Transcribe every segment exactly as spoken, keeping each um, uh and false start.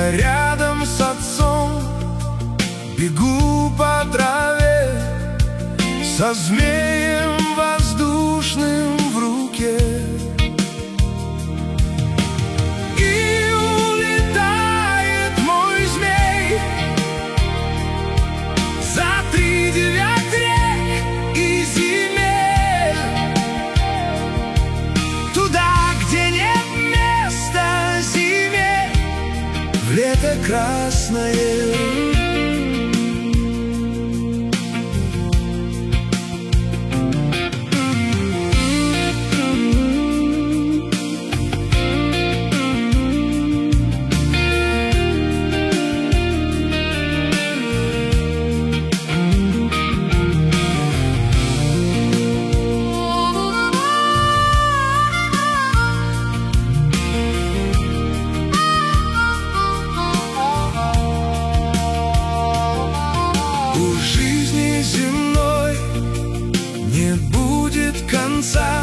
Я рядом с отцом бегу по траве, со змеем воздушным в руке. И улетает мой змей за три девять рек и земель, туда, где нет места зиме, в лето красное. У жизни земной не будет конца,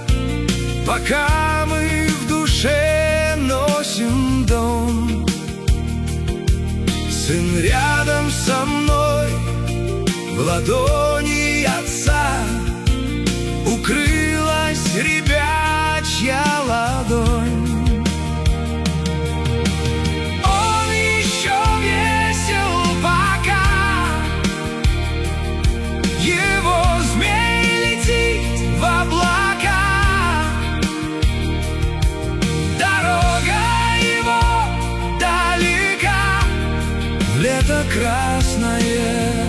пока мы в душе носим дом. Сын рядом со мной, в ладони отца укрылась ребячья ладонь. Лето красное,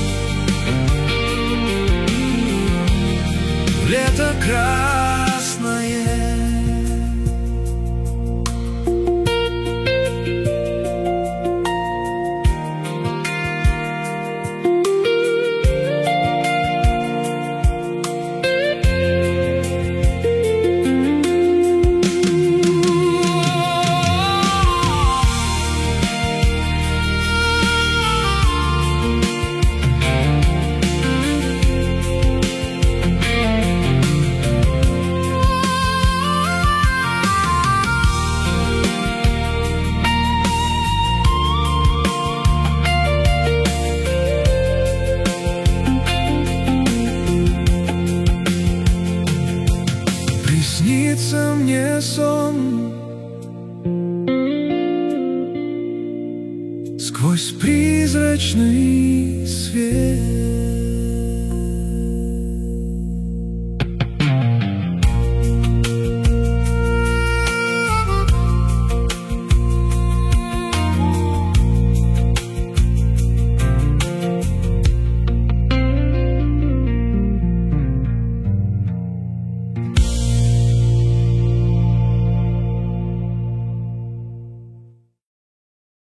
лето красное. Снится мне сон сквозь призрачный свет.